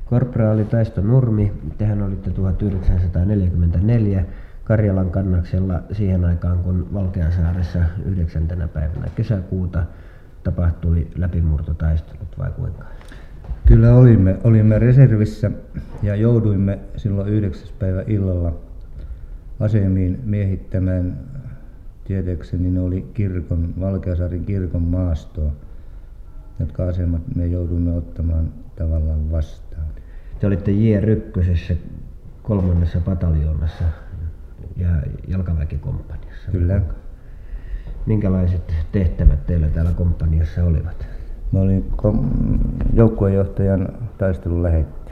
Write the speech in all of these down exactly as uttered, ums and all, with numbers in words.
Korporaali Taisto Nurmi, tehän olitte tuhatyhdeksänsataaneljäkymmentäneljä Karjalan kannaksella siihen aikaan, kun Valkeasaaressa yhdeksäntenä päivänä kesäkuuta tapahtui läpimurtotaistelut, vai kuinka? Kyllä olimme, olimme reservissä ja jouduimme silloin yhdeksäs päivä illalla asemiin miehittämään. Tietääkseni ne oli kirkon, Valkeasaarin kirkon maastoa, jotka asemat me jouduimme ottamaan tavallaan vastaan. Te olitte J R yksi kolmannessa pataljoonassa ja jalkaväkikomppaniassa. Kyllä. Minkälaiset tehtävät teillä täällä komppaniassa olivat? Mä olin kom- joukkuejohtajan taistelulähetti.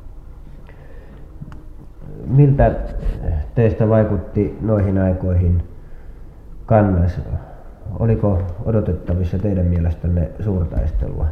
Miltä teistä vaikutti noihin aikoihin Kannas? Oliko odotettavissa teidän mielestänne suurtaistelua?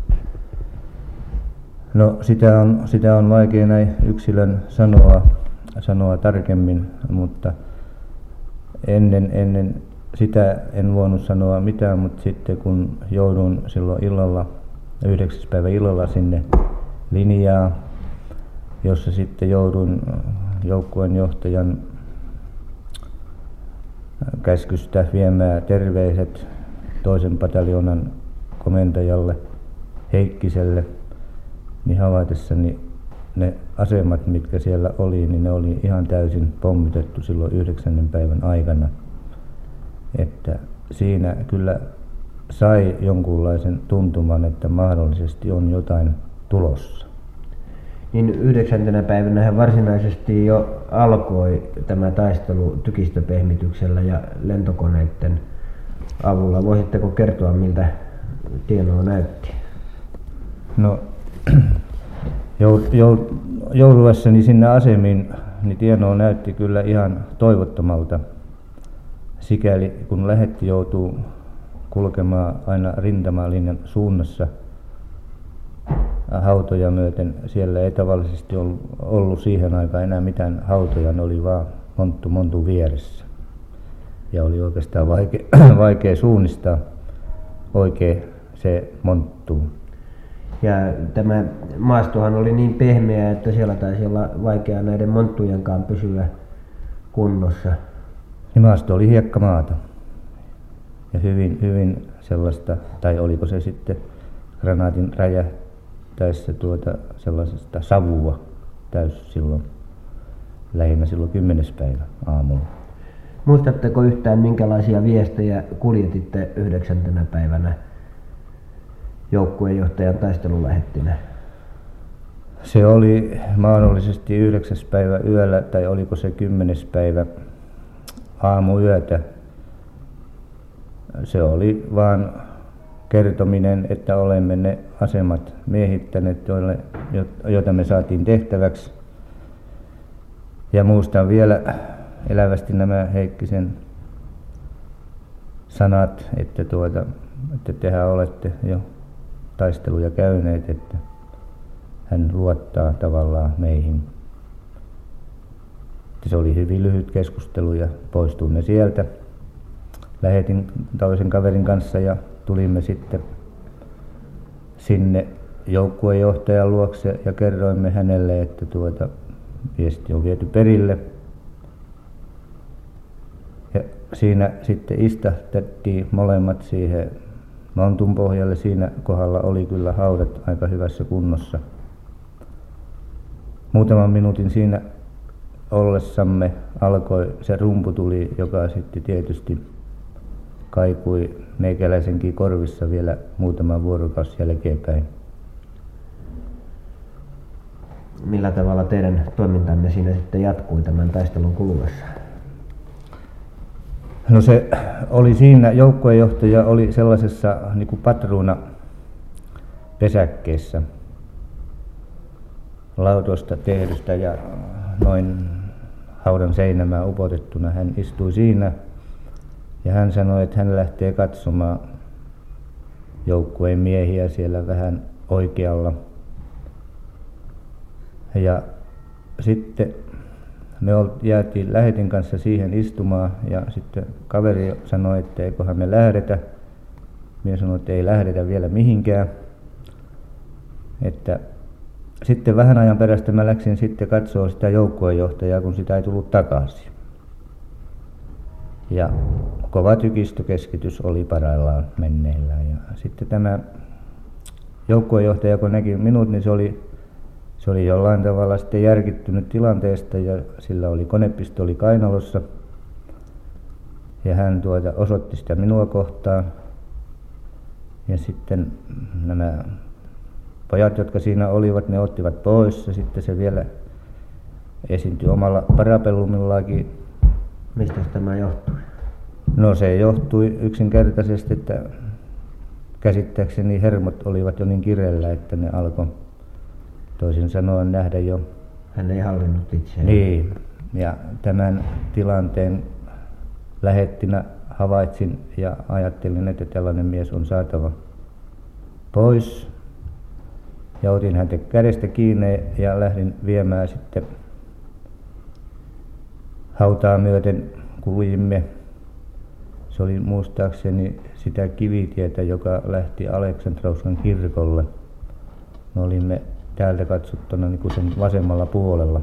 No sitä on, sitä on vaikea näin yksilön sanoa, sanoa tarkemmin, mutta ennen, ennen sitä en voinut sanoa mitään, mutta sitten kun joudun silloin illalla, yhdeksäs päivä illalla sinne linjaan, jossa sitten joudun joukkueen johtajan käskystä viemään terveiset toisen pataljoonan komentajalle Heikkiselle, niin havaitessani ne asemat, mitkä siellä oli, niin ne oli ihan täysin pommitettu silloin yhdeksännen päivän aikana. Että siinä kyllä sai jonkunlaisen tuntuman, että mahdollisesti on jotain tulossa. Niin yhdeksäntenä päivänä varsinaisesti jo alkoi tämä taistelu tykistöpehmityksellä ja lentokoneiden avulla. Voisitteko kertoa, miltä tienoa näytti? No, jouduessani sinne asemiin, niin tienoa näytti kyllä ihan toivottomalta. Sikäli kun lähetti joutuu kulkemaan aina rintamalinjan suunnassa hautoja myöten, siellä ei tavallisesti ollut, ollut siihen aikaan enää mitään hautoja, ne oli vaan monttu montun vieressä. Ja oli oikeastaan vaikea, vaikea suunnistaa oikein se monttu. Ja tämä maastohan oli niin pehmeä, että siellä taisi olla vaikea näiden monttujenkaan pysyä kunnossa. Niin maasto oli hiekkamaata ja hyvin, hyvin sellaista, tai oliko se sitten granaatin räjähtäessä tuota sellaisesta savua täys silloin, lähinnä silloin kymmenes päivä aamulla. Muistatteko yhtään, minkälaisia viestejä kuljetitte yhdeksäntenä päivänä joukkueenjohtajan taistelulähettinä? Se oli mahdollisesti yhdeksäs päivä yöllä, tai oliko se kymmenes päivä aamuyötä. Se oli vaan kertominen, että olemme ne asemat miehittäneet, joita me saatiin tehtäväksi. Ja muistan vielä elävästi nämä Heikkisen sanat, että, tuota, että tehän olette jo taisteluja käyneet, että hän luottaa tavallaan meihin. Se oli hyvin lyhyt keskustelu ja poistuimme sieltä. Lähetin toisen kaverin kanssa ja tulimme sitten sinne joukkuejohtajan luokse ja kerroimme hänelle, että tuota, viesti on viety perille. Ja siinä sitten istahtettiin molemmat siihen montun pohjalle. Siinä kohdalla oli kyllä haudat aika hyvässä kunnossa. Muutaman minuutin siinä ollessamme alkoi se rumputuli, joka sitten tietysti kaikui meikäläisenkin korvissa vielä muutaman vuorokausi jälkeenpäin. Millä tavalla teidän toimintanne siinä sitten jatkui tämän taistelun kuluessa? No se oli siinä, joukkueenjohtaja oli sellaisessa niin kuin patruuna pesäkkeessä laudoista tehdystä ja noin haudan seinämään upotettuna. Hän istui siinä ja hän sanoi, että hän lähtee katsomaan joukkueen miehiä siellä vähän oikealla. Ja sitten me jäätiin lähetin kanssa siihen istumaan ja sitten kaveri sanoi, että eiköhän me lähdetä. Minä sanoin, että ei lähdetä vielä mihinkään. Että sitten vähän ajan perästä mä läksin sitten katsoa sitä joukkuejohtajaa, kun sitä ei tullut takaisin. Ja kova tykistökeskitys oli parhaillaan menneillään. Ja sitten tämä joukkuejohtaja, kun näki minut, niin se oli, se oli jollain tavalla sitten järkyttynyt tilanteesta ja sillä oli konepistoli kainalossa. Ja hän tuota osoitti sitä minua kohtaan. Ja sitten nämä pojat, jotka siinä olivat, ne ottivat pois ja sitten se vielä esiintyi omalla parapellumillakin. Mistä tämä johtui? No se johtui yksinkertaisesti, että käsittääkseni hermot olivat jo niin kireellä, että ne alkoi toisin sanoen nähdä jo. Hän ei hallinnut itseään. Niin, ja tämän tilanteen lähettinä havaitsin ja ajattelin, että tällainen mies on saatava pois. Ja otin häntä kädestä kiinni ja lähdin viemään sitten hautaa myöten kuljimme. Se oli muistaakseni sitä kivitietä, joka lähti Aleksandrouskan kirkolle. Me olimme täältä katsottuna niin kuin sen vasemmalla puolella.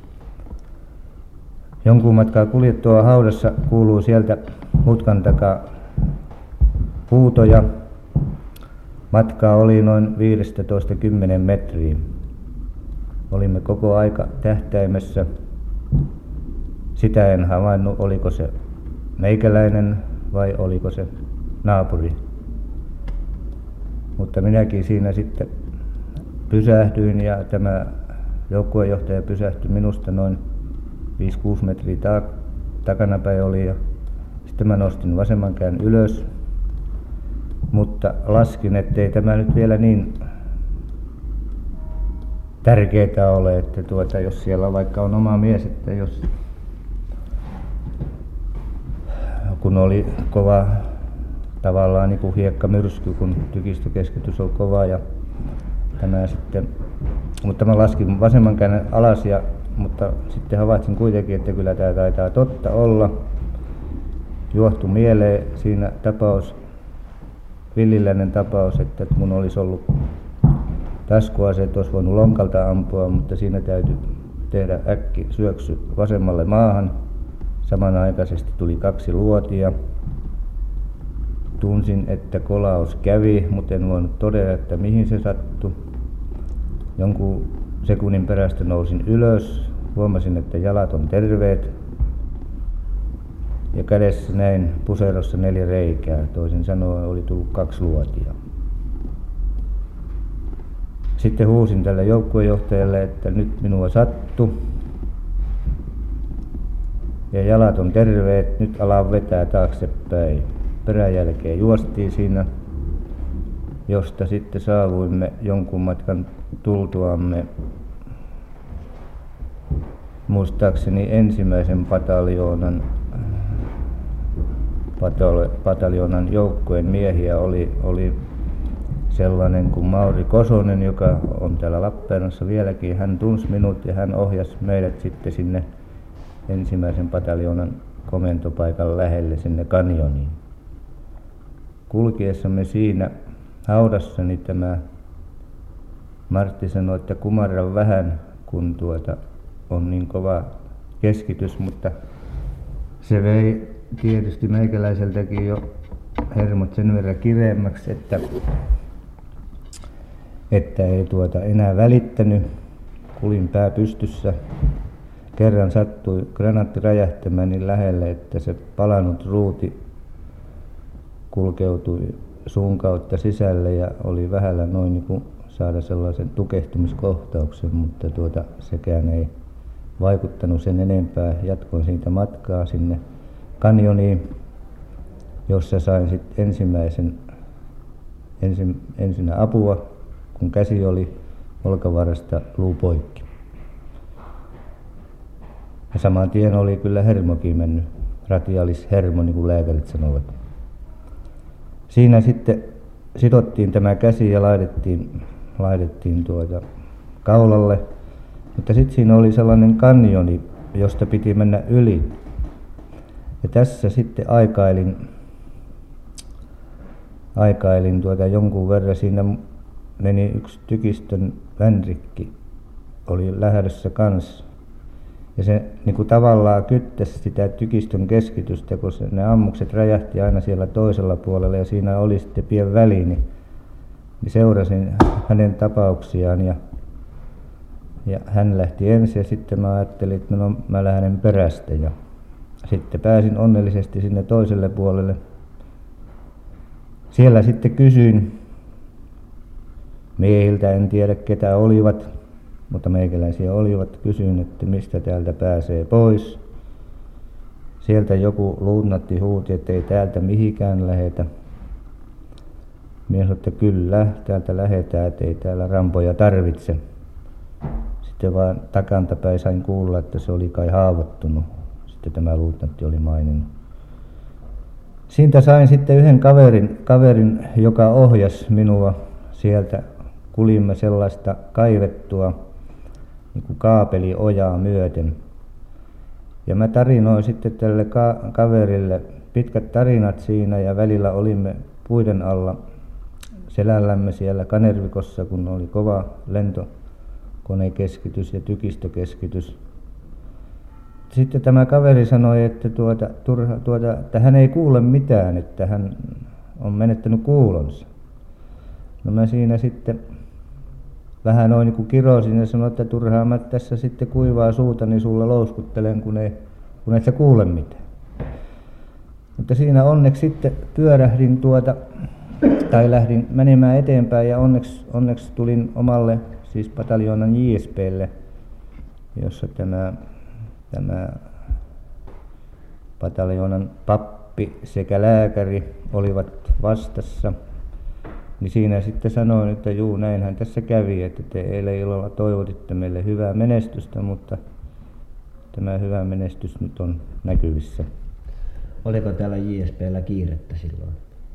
Jonkun matkaa kuljettua haudassa kuuluu sieltä mutkan takaa huutoja. Matkaa oli noin viisitoista kymmenen metriä. Olimme koko aika tähtäimessä. Sitä en havainnut, oliko se meikäläinen vai oliko se naapuri. Mutta minäkin siinä sitten pysähdyin ja tämä joukkuejohtaja pysähtyi minusta noin viisi kuusi metriä ta- takanapäin oli. Ja sitten mä nostin vasemman käden ylös, mutta laskin, ettei tämä nyt vielä niin tärkeää ole, että tuota, jos siellä vaikka on oma mies, että jos kun oli kova tavallaan niin kuin hiekkamyrsky, kun tykistökeskitys on kova ja tämä sitten, mutta mä laskin vasemman käden alas ja, mutta sitten havaitsin kuitenkin, että kyllä tämä taitaa totta olla. Juohtui mieleen siinä tapaus, villiläinen tapaus, että mun olisi ollut taskuaseet, olisi voinut lonkalta ampua, mutta siinä täytyy tehdä äkki syöksy vasemmalle maahan. Samanaikaisesti tuli kaksi luotia. Tunsin, että kolaus kävi, mutta en voinut todeta, että mihin se sattui. Jonkun sekunnin perästä nousin ylös, huomasin, että jalat on terveet. Ja kädessä näin puserossa neljä reikää, toisin sanoen oli tullut kaksi luotia. Sitten huusin tälle joukkuejohtajalle, että nyt minua sattui. Ja jalat on terveet, nyt alan vetää taaksepäin. Peräjälkeen juostiin siinä, josta sitten saavuimme jonkun matkan tultuamme muistaakseni ensimmäisen pataljoonan, pataljoonan joukkueen miehiä oli, oli sellainen kuin Mauri Kosonen, joka on täällä Lappeenrannassa vieläkin. Hän tunsi minut ja hän ohjasi meidät sitten sinne ensimmäisen pataljoonan komentopaikan lähelle sinne kanjoniin. Kulkiessamme siinä haudassa, niin tämä Martti sanoi, että kumarra vähän, kun tuota on niin kova keskitys, mutta se vei tietysti meikäläiseltäkin jo hermot sen verran kireemmäksi, että, että ei tuota enää välittänyt. Kulin pää pystyssä. Kerran sattui granaatti räjähtämään niin lähelle, että se palanut ruuti kulkeutui suun kautta sisälle ja oli vähällä noin niin kuin saada sellaisen tukehtumiskohtauksen, mutta tuota, sekään ei vaikuttanut sen enempää. Jatkoin siitä matkaa sinne kanjoniin, jossa sain sitten ensimmäisen ensin, ensinnä apua, kun käsi oli olkavarresta luu poikki. Ja saman tien oli kyllä hermokin mennyt, radialis hermo, niin kuin lääkärit sanovat. Siinä sitten sidottiin tämä käsi ja laitettiin, laitettiin tuota kaulalle, mutta sitten siinä oli sellainen kanjoni, josta piti mennä yli. Ja tässä sitten aikailin, aikailin tuota jonkun verran, siinä meni yksi tykistön vänrikki oli lähdössä kanssa. Ja se niin kuin tavallaan kyttäsi sitä tykistön keskitystä, kun se, ne ammukset räjähti aina siellä toisella puolella ja siinä oli sitten pieni väli, niin, niin seurasin hänen tapauksiaan ja, ja hän lähti ensin ja sitten mä ajattelin, että no mä lähden perästä ja sitten pääsin onnellisesti sinne toiselle puolelle. Siellä sitten kysyin miehiltä, en tiedä ketä olivat, mutta meikäläisiä olivat, kysyin, että mistä täältä pääsee pois. Sieltä joku luutnantti huuti, että ei täältä mihinkään lähetä. Mies sanoi, että kyllä, täältä lähetään, että ei täällä rampoja tarvitse. Sitten vaan takantapäin sain kuulla, että se oli kai haavoittunut. Sitten tämä luutnantti oli maininnut. Siitä sain sitten yhden kaverin, kaverin joka ohjasi minua sieltä. Kulimme sellaista kaivettua niin kuin kaapeliojaa myöten. Ja mä tarinoin sitten tälle ka- kaverille pitkät tarinat siinä ja välillä olimme puiden alla selällämme siellä Kanervikossa, kun oli kova lentokonekeskitys ja tykistökeskitys. Sitten tämä kaveri sanoi, että, tuota, turha, tuota, että hän ei kuule mitään, että hän on menettänyt kuulonsa. No mä siinä sitten vähän noin niin kuin kirosin ja sanoin, että turhaan mä tässä sitten kuivaa suutani sulla louskuttelen, kun, ei, kun et sä kuule mitään. Mutta siinä onneksi sitten pyörähdin tuota, tai lähdin menemään eteenpäin ja onneksi, onneksi tulin omalle, siis pataljoonan J S P:lle, jossa tämä, tämä pataljoonan pappi sekä lääkäri olivat vastassa. Niin siinä sitten sanoin, että juu, näinhän tässä kävi, että te eilen illalla toivotitte meille hyvää menestystä, mutta tämä hyvä menestys nyt on näkyvissä. Oliko täällä J S P:llä kiirettä silloin?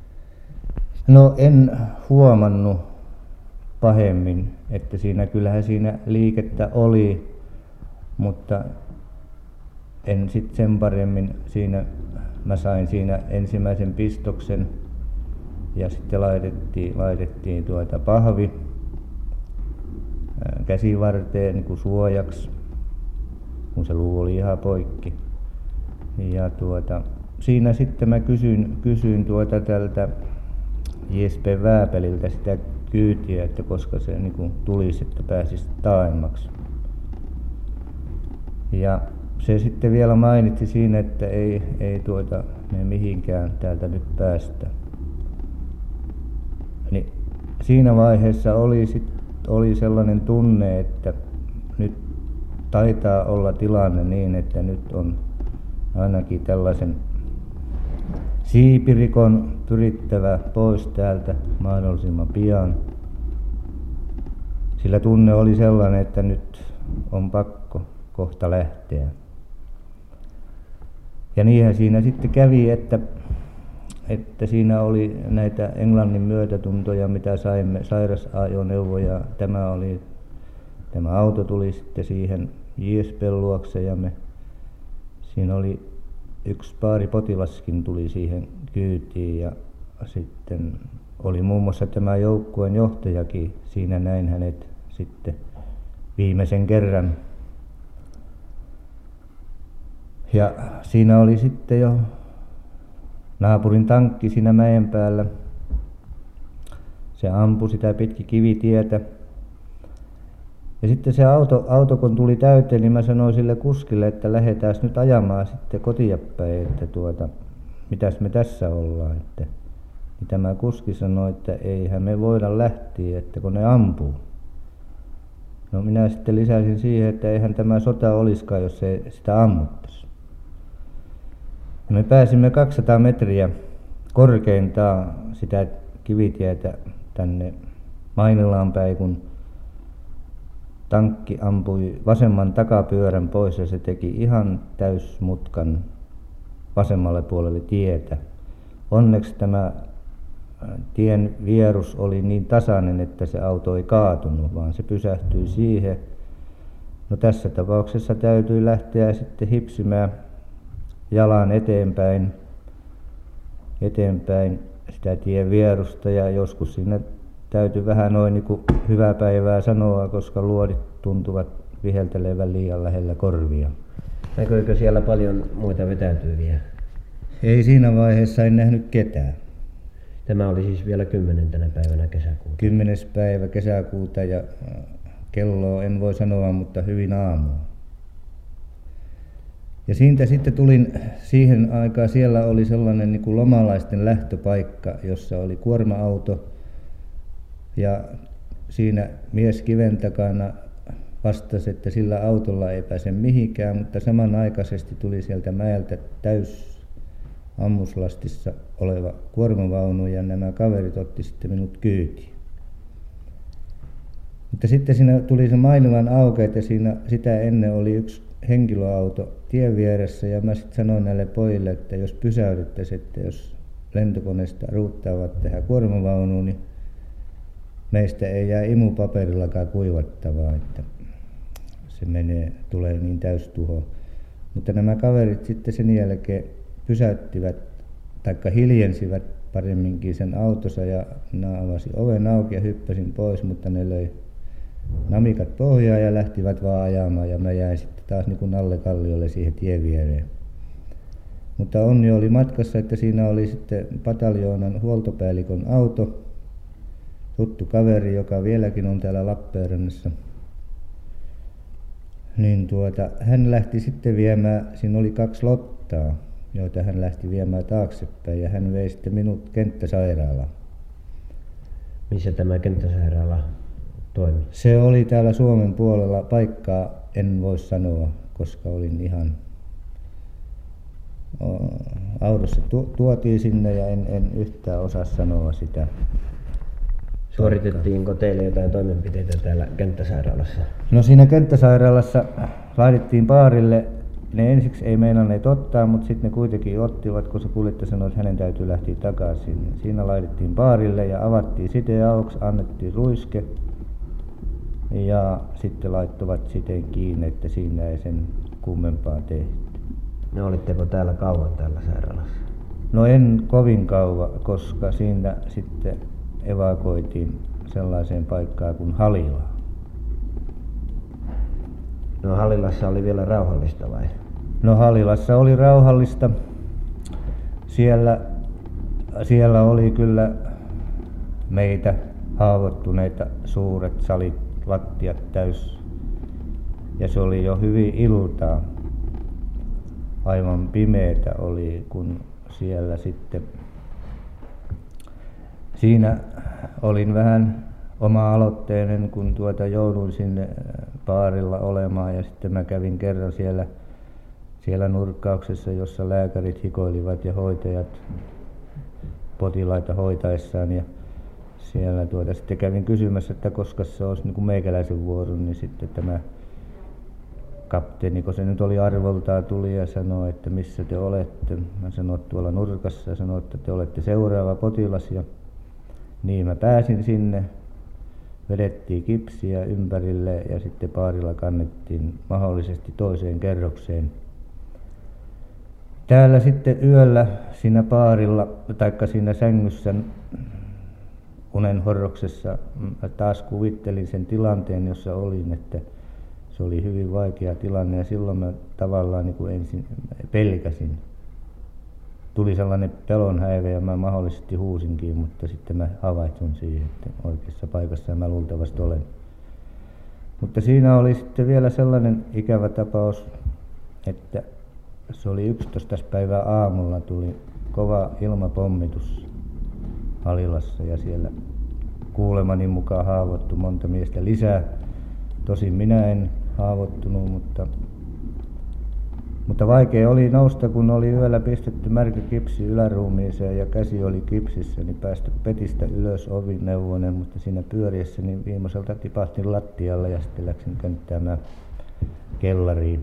No en huomannut pahemmin, että siinä kyllähän siinä liikettä oli, mutta en sitten sen paremmin siinä, mä sain siinä ensimmäisen pistoksen. Ja sitten laitettiin, laitettiin tuota pahvi käsivarteen niin kuin suojaksi, kun se luu oli ihan poikki. Ja tuota, siinä sitten mä kysyin, kysyin tuota tältä J S P Vääpeliltä sitä kyytiä, että koska se niin kuin tulisi, että pääsisi taaemmaksi. Ja se sitten vielä mainitsi siinä, että ei, ei tuota, me mihinkään täältä nyt päästä. Niin siinä vaiheessa oli, sit, oli sellainen tunne, että nyt taitaa olla tilanne niin, että nyt on ainakin tällaisen siipirikon pyrittävä pois täältä mahdollisimman pian. Sillä tunne oli sellainen, että nyt on pakko kohta lähteä. Ja niinhän siinä sitten kävi, että että siinä oli näitä Englannin myötätuntoja, mitä saimme, sairasajoneuvoja. Tämä, oli, tämä auto tuli sitten siihen J S P:n luokse ja me, siinä oli yksi paari potilaskin tuli siihen kyytiin ja sitten oli muun muassa tämä joukkueen johtajakin. Siinä näin hänet sitten viimeisen kerran. Ja siinä oli sitten jo naapurin tankki siinä mäen päällä. Se ampui sitä pitkin kivitietä. Ja sitten se auto, auto kun tuli täyteen, niin mä sanoin sille kuskille, että lähdetään nyt ajamaan sitten kotia päin, että tuota, mitäs me tässä ollaan. Että, niin tämä kuski sanoi, että eihän me voida lähteä, että kun ne ampuu. No minä sitten lisäsin siihen, että eihän tämä sota olisikaan, jos ei sitä ammuttaisi. Ja me pääsimme kaksisataa metriä korkeintaan sitä kivitietä tänne Mainilaan päin, kun tankki ampui vasemman takapyörän pois ja se teki ihan täysmutkan vasemmalle puolelle tietä. Onneksi tämä tien vierus oli niin tasainen, että se auto ei kaatunut, vaan se pysähtyi siihen. No tässä tapauksessa täytyi lähteä sitten hipsimään jalan eteenpäin, eteenpäin sitä tien vierusta ja joskus siinä täytyi vähän noin niin kuin hyvää päivää sanoa, koska luodit tuntuvat viheltelevän liian lähellä korvia. Näkyykö siellä paljon muita vetäytyviä? Ei siinä vaiheessa en nähnyt ketään. Tämä oli siis vielä kymmenentenä päivänä kesäkuuta. Kymmenes päivä kesäkuuta ja kelloa en voi sanoa, mutta hyvin aamua. Ja siitä sitten tulin siihen aikaan, siellä oli sellainen niin kuin lomalaisten lähtöpaikka, jossa oli kuorma-auto ja siinä mies kiven takana vastasi, että sillä autolla ei pääse mihinkään, mutta samanaikaisesti tuli sieltä mäeltä täys ammuslastissa oleva kuormavaunu ja nämä kaverit otti sitten minut kyytiin. Mutta sitten siinä tuli se Mainilan aukeet ja siinä sitä ennen oli yksi henkilöauto tien vieressä ja mä sitten sanoin näille pojille, että jos pysäydyttäisiin, että jos lentokoneesta ruuttaavat tähän kuormavaunuun, niin meistä ei jää imupaperillakaan kuivattavaa, että se menee, tulee niin täystuho. Mutta nämä kaverit sitten sen jälkeen pysäyttivät taikka hiljensivät paremminkin sen autossa ja minä avasin oven auki ja hyppäsin pois, mutta ne löi namikat pohjaan ja lähtivät vaan ajamaan ja mä jäin sitten taas niin kuin Nalle Kalliolle siihen tien viereen. Mutta onni oli matkassa, että siinä oli sitten pataljoonan huoltopäällikön auto, tuttu kaveri, joka vieläkin on täällä Lappeenrannassa. Niin tuota, hän lähti sitten viemään, siinä oli kaksi lottaa, joita hän lähti viemään taaksepäin ja hän vei sitten minut kenttäsairaalaan. Missä tämä kenttäsairaala toimi? Se oli täällä Suomen puolella, paikkaa en voi sanoa, koska olin ihan autossa tuotiin sinne ja en, en yhtään osaa sanoa sitä. Suoritettiinko teille jotain toimenpiteitä täällä kenttäsairaalassa? No siinä kenttäsairaalassa laitettiin baarille. Ne ensiksi ei meinanneet ottaa, mutta sitten ne kuitenkin ottivat, kun se kuljettaja sanoi, että hänen täytyy lähteä takaisin. Siinä laitettiin baarille ja avattiin site auki, annettiin ruiske ja sitten laittoivat siteen kiinni, että siinä ei sen kummempaa tehty. No olitteko täällä kauan täällä sairaalassa? No en kovin kauan, koska siinä sitten evakuoitiin sellaiseen paikkaan kuin Halila. No Halilassa oli vielä rauhallista vai? No Halilassa oli rauhallista. Siellä, siellä oli kyllä meitä haavoittuneita suuret salit, lattiat täys. Ja se oli jo hyvin iltaa. Aivan pimeätä oli, kun siellä sitten siinä olin vähän oma-aloitteinen, kun tuota jouduin sinne baarilla olemaan ja sitten mä kävin kerran siellä, siellä nurkkauksessa, jossa lääkärit hikoilivat ja hoitajat potilaita hoitaessaan ja siellä tuota sitten kävin kysymässä, että koska se olisi niin kuin meikäläisen vuoro, niin sitten tämä kapteeni, kun se nyt oli arvoltaan, tuli ja sanoi, että missä te olette. Mä sanoin, että tuolla nurkassa ja sanoi, että te olette seuraava potilas ja niin mä pääsin sinne. Vedettiin kipsiä ympärille ja sitten baarilla kannettiin mahdollisesti toiseen kerrokseen. Täällä sitten yöllä siinä baarilla, taikka siinä sängyssä unenhorroksessa taas kuvittelin sen tilanteen, jossa olin, että se oli hyvin vaikea tilanne ja silloin mä tavallaan niin kuin ensin pelkäsin. Tuli sellainen pelon häivä ja mä mahdollisesti huusinkin, mutta sitten mä havaitsun siihen, että oikeassa paikassa mä luultavasti olen. Mutta siinä oli sitten vielä sellainen ikävä tapaus, että se oli yksitoista päivää aamulla, tuli kova ilmapommitus Halilassa ja siellä kuulemani mukaan haavoittui monta miestä lisää. Tosin minä en haavoittunut, mutta Mutta vaikea oli nousta, kun oli yöllä pistetty märkä kipsi yläruumiiseen ja käsi oli kipsissä, niin päästä petistä ylös ovineuvoinen, mutta siinä pyöriessä niin viimeiseltä tipahtin lattialle ja sitten läksin könttäämään kellariin.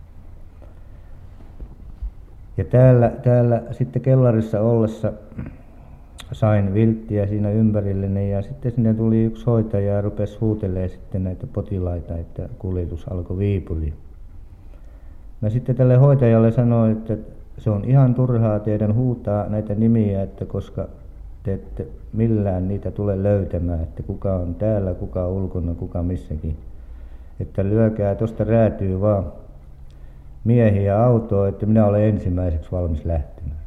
Ja täällä, täällä sitten kellarissa ollessa sain vilttiä siinä ympärilleni ja sitten sinne tuli yksi hoitaja ja rupesi huutelemaan sitten näitä potilaita, että kuljetus alkoi Viipuriin. Mä sitten tälle hoitajalle sanoin, että se on ihan turhaa teidän huutaa näitä nimiä, että koska te ette millään niitä tule löytämään, että kuka on täällä, kuka on ulkona, kuka missäkin. että lyökää tuosta räätyy vaan miehiä autoon, että minä olen ensimmäiseksi valmis lähtemään.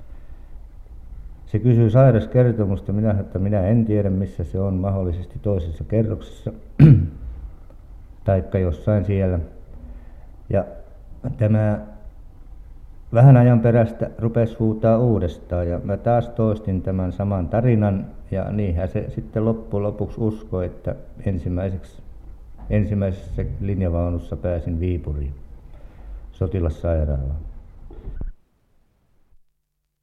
Se kysyi sairaskertomusta, minä sanoin, että minä en tiedä missä se on, mahdollisesti toisessa kerroksessa taikka jossain siellä. Ja tämä vähän ajan perästä rupesi huutaa uudestaan ja mä taas toistin tämän saman tarinan ja niinhän se sitten loppujen lopuksi uskoi, että ensimmäiseksi, ensimmäisessä linjavaunussa pääsin Viipuriin sotilassairaalaan.